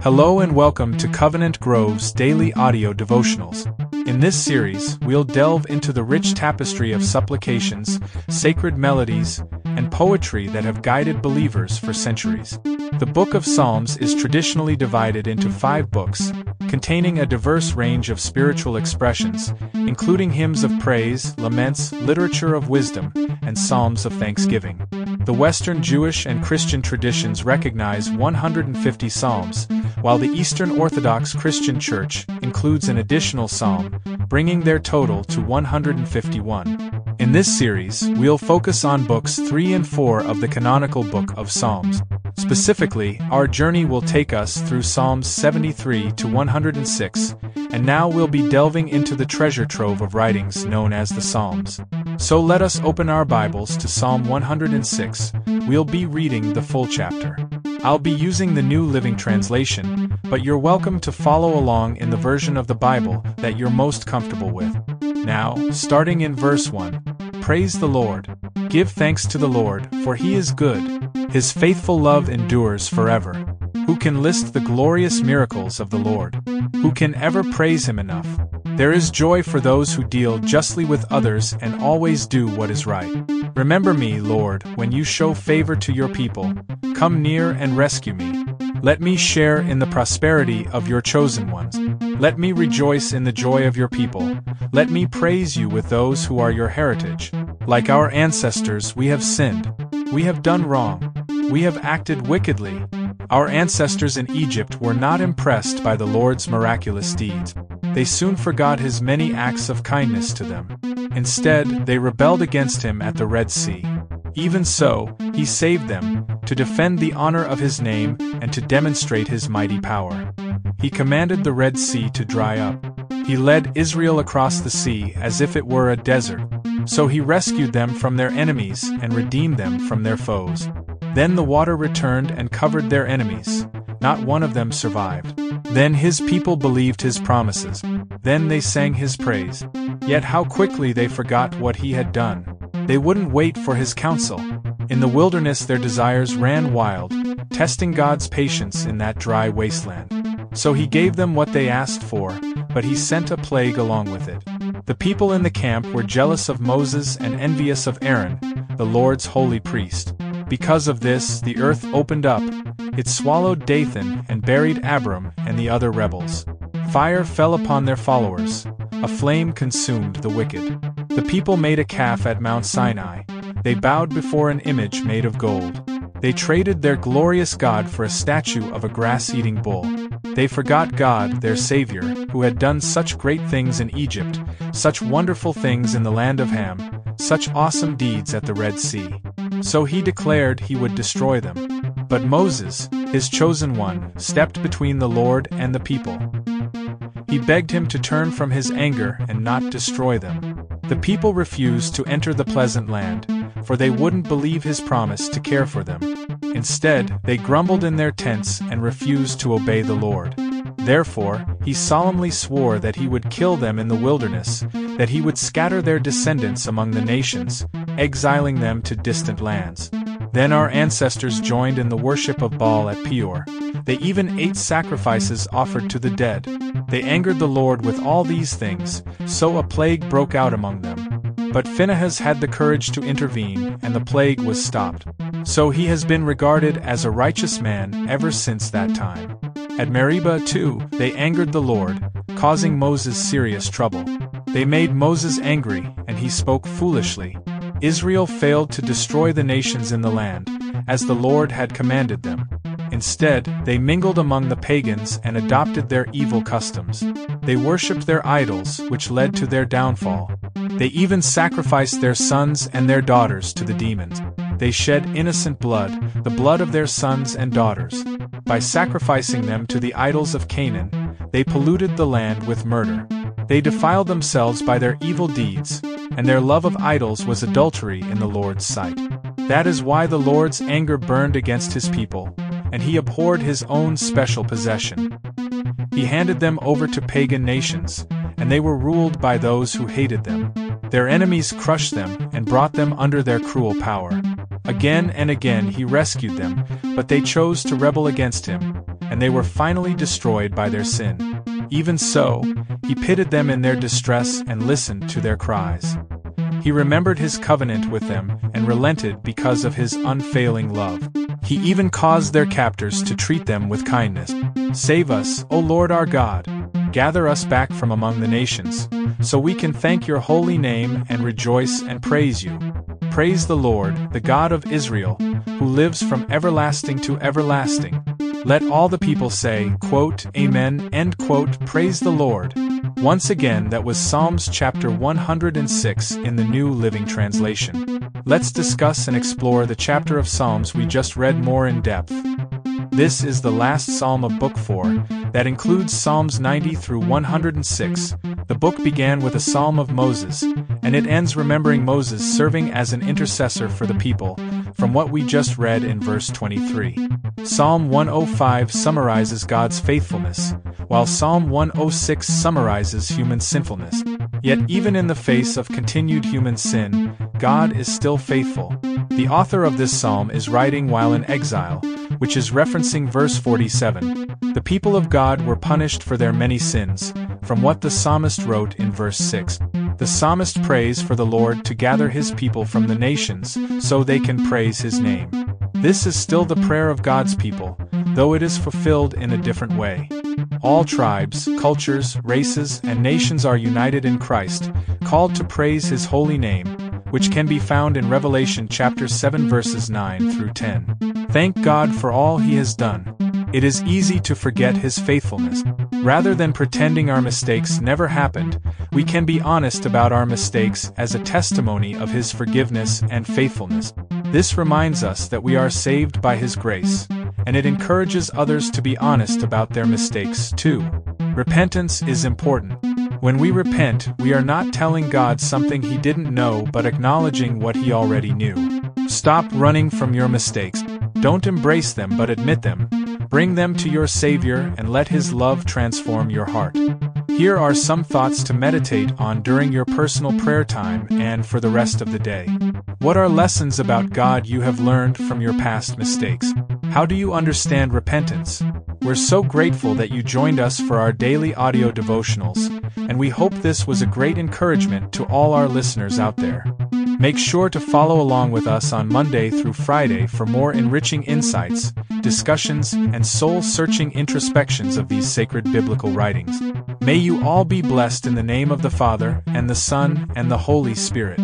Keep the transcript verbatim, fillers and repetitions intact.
Hello and welcome to Covenant Grove's daily audio devotionals. In this series, we'll delve into the rich tapestry of supplications, sacred melodies, and poetry that have guided believers for centuries. The Book of Psalms is traditionally divided into five books, containing a diverse range of spiritual expressions, including hymns of praise, laments, literature of wisdom, and psalms of thanksgiving. The Western Jewish and Christian traditions recognize one hundred fifty psalms, while the Eastern Orthodox Christian Church includes an additional psalm, bringing their total to one hundred fifty-one. In this series, we'll focus on books three and four of the canonical Book of Psalms. Specifically, our journey will take us through Psalms seventy-three to one hundred six, and now we'll be delving into the treasure trove of writings known as the Psalms. So let us open our Bibles to Psalm one hundred six. We'll be reading the full chapter. I'll be using the New Living Translation, but you're welcome to follow along in the version of the Bible that you're most comfortable with. Now, starting in verse one, praise the Lord. Give thanks to the Lord, for he is good. His faithful love endures forever. Who can list the glorious miracles of the Lord? Who can ever praise him enough? There is joy for those who deal justly with others and always do what is right. Remember me, Lord, when you show favor to your people. Come near and rescue me. Let me share in the prosperity of your chosen ones. Let me rejoice in the joy of your people. Let me praise you with those who are your heritage. Like our ancestors, we have sinned. We have done wrong. We have acted wickedly. Our ancestors in Egypt were not impressed by the Lord's miraculous deeds. They soon forgot his many acts of kindness to them. Instead, they rebelled against him at the Red Sea. Even so, he saved them, to defend the honor of his name and to demonstrate his mighty power. He commanded the Red Sea to dry up. He led Israel across the sea as if it were a desert. So he rescued them from their enemies and redeemed them from their foes. Then the water returned and covered their enemies. Not one of them survived. Then his people believed his promises. Then they sang his praise. Yet how quickly they forgot what he had done. They wouldn't wait for his counsel. In the wilderness their desires ran wild, testing God's patience in that dry wasteland. So he gave them what they asked for, but he sent a plague along with it. The people in the camp were jealous of Moses and envious of Aaron, the Lord's holy priest. Because of this, the earth opened up. It swallowed Dathan and buried Abiram and the other rebels. Fire fell upon their followers. A flame consumed the wicked. The people made a calf at Mount Sinai. They bowed before an image made of gold. They traded their glorious God for a statue of a grass-eating bull. They forgot God, their Savior, who had done such great things in Egypt, such wonderful things in the land of Ham, such awesome deeds at the Red Sea. So he declared he would destroy them. But Moses, his chosen one, stepped between the Lord and the people. He begged him to turn from his anger and not destroy them. The people refused to enter the pleasant land, for they wouldn't believe his promise to care for them. Instead, they grumbled in their tents and refused to obey the Lord. Therefore, he solemnly swore that he would kill them in the wilderness, that he would scatter their descendants among the nations, exiling them to distant lands. Then our ancestors joined in the worship of Baal at Peor. They even ate sacrifices offered to the dead. They angered the Lord with all these things, so a plague broke out among them. But Phinehas had the courage to intervene, and the plague was stopped. So he has been regarded as a righteous man ever since that time. At Meribah, too, they angered the Lord, causing Moses serious trouble. They made Moses angry, and he spoke foolishly. Israel failed to destroy the nations in the land, as the Lord had commanded them. Instead, they mingled among the pagans and adopted their evil customs. They worshipped their idols, which led to their downfall. They even sacrificed their sons and their daughters to the demons. They shed innocent blood, the blood of their sons and daughters. By sacrificing them to the idols of Canaan, they polluted the land with murder. They defiled themselves by their evil deeds, and their love of idols was adultery in the Lord's sight. That is why the Lord's anger burned against his people, and he abhorred his own special possession. He handed them over to pagan nations, and they were ruled by those who hated them. Their enemies crushed them and brought them under their cruel power. Again and again he rescued them, but they chose to rebel against him, and and they were finally destroyed by their sin. Even so, he pitied them in their distress and listened to their cries. He remembered his covenant with them and relented because of his unfailing love. He even caused their captors to treat them with kindness. Save us, O Lord our God. Gather us back from among the nations, so we can thank your holy name and rejoice and praise you. Praise the Lord, the God of Israel, who lives from everlasting to everlasting. Let all the people say, quote, Amen, end quote, praise the Lord. Once again, that was Psalms chapter one hundred six in the New Living Translation. Let's discuss and explore the chapter of Psalms we just read more in depth. This is the last psalm of Book four, that includes Psalms ninety through one hundred six. The book began with a psalm of Moses, and it ends remembering Moses serving as an intercessor for the people, from what we just read in verse twenty-three. Psalm one oh five summarizes God's faithfulness, while Psalm one oh six summarizes human sinfulness. Yet even in the face of continued human sin, God is still faithful. The author of this psalm is writing while in exile, which is referencing verse forty-seven. The people of God were punished for their many sins, from what the psalmist wrote in verse six. The psalmist prays for the Lord to gather his people from the nations, so they can praise his name. This is still the prayer of God's people, though it is fulfilled in a different way. All tribes, cultures, races, and nations are united in Christ, called to praise his holy name, which can be found in Revelation chapter seven verses nine through ten. Thank God for all he has done. It is easy to forget his faithfulness. Rather than pretending our mistakes never happened, we can be honest about our mistakes as a testimony of his forgiveness and faithfulness. This reminds us that we are saved by his grace, and it encourages others to be honest about their mistakes too. Repentance is important. When we repent, we are not telling God something he didn't know but acknowledging what he already knew. Stop running from your mistakes. Don't embrace them but admit them. Bring them to your Savior and let his love transform your heart. Here are some thoughts to meditate on during your personal prayer time and for the rest of the day. What are lessons about God you have learned from your past mistakes? How do you understand repentance? We're so grateful that you joined us for our daily audio devotionals, and we hope this was a great encouragement to all our listeners out there. Make sure to follow along with us on Monday through Friday for more enriching insights, discussions, and soul-searching introspections of these sacred biblical writings. May you all be blessed in the name of the Father, and the Son, and the Holy Spirit.